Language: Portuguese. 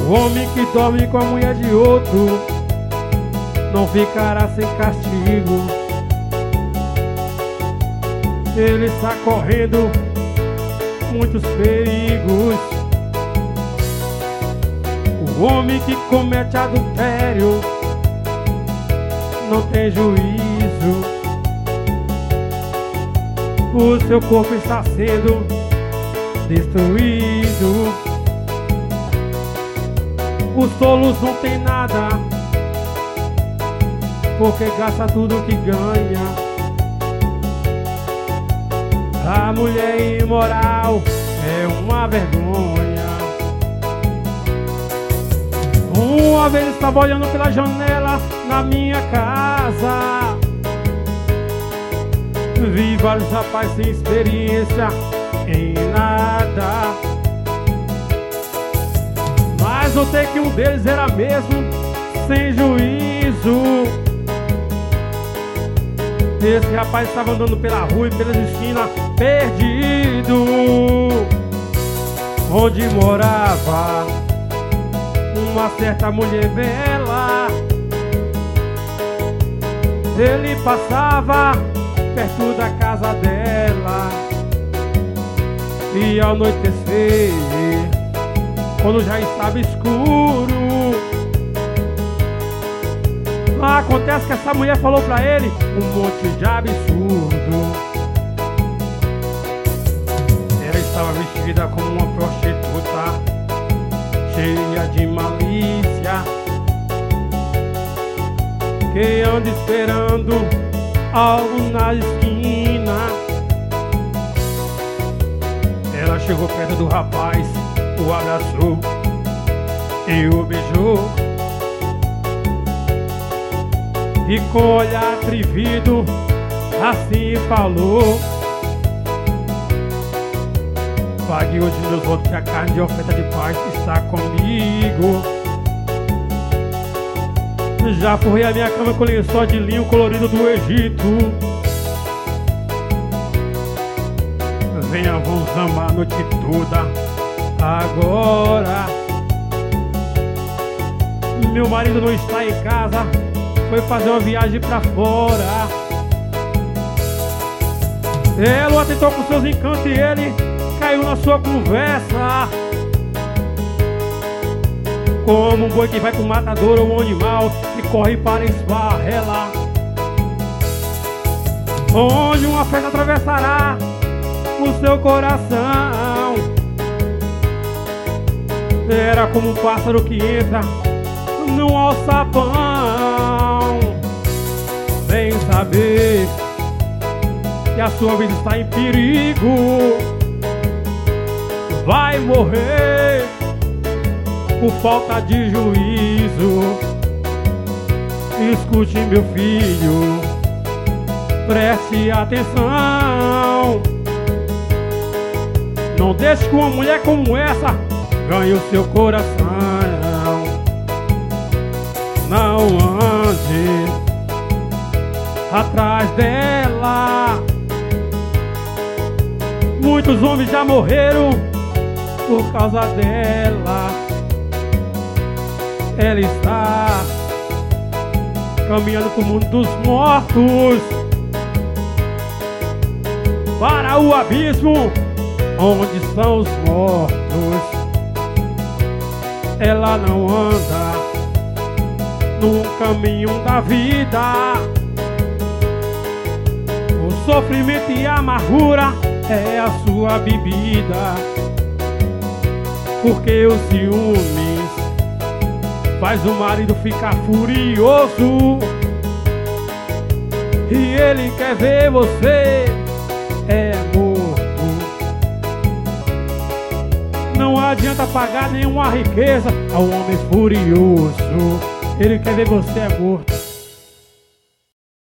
O homem que dorme com a mulher de outro não ficará sem castigo. Ele está correndo muitos perigos. O homem que comete adultério não tem juízo. O seu corpo está sendo destruído. Os tolos não tem nada, porque gasta tudo que ganha. A mulher imoral é uma vergonha. Uma vez estava olhando pela janela na minha casa, vi vários rapazes sem experiência em nada, mas notei que um deles era mesmo sem juízo. Esse rapaz estava andando pela rua e pelas esquinas, perdido. Onde morava uma certa mulher bela, ele passava perto da casa dela. E ao anoitecer, quando já estava escuro, acontece que essa mulher falou pra ele um monte de absurdo. Ela estava vestida como uma prostituta, cheia de malícia, que anda esperando algo na esquina. Ela chegou perto do rapaz, o abraçou e o beijou, e com olhar atrevido assim falou: pague hoje meus votos, que a carne de oferta de paz está comigo. Já forrei a minha cama com lençol de linho colorido do Egito. Venha, vamos amar a noite toda agora. Meu marido não está em casa, foi fazer uma viagem pra fora. Ela o atentou com seus encantos e ele caiu na sua conversa. Como um boi que vai pro matador ou um animal que corre para esbarrelar, onde uma festa atravessará o seu coração. Era como um pássaro que entra num alçapão. Vem saber que a sua vida está em perigo. Vai morrer por falta de juízo. Escute, meu filho, preste atenção. Não deixe que uma mulher como essa ganhe o seu coração. Não ande atrás dela. Muitos homens já morreram por causa dela. Ela está caminhando pro mundo dos mortos, para o abismo onde estão os mortos. Ela não anda no caminho da vida. O sofrimento e a amargura é a sua bebida, porque os ciúmes faz o marido ficar furioso, e ele quer ver você morto. Não adianta pagar nenhuma riqueza ao homem furioso, ele quer ver você morto.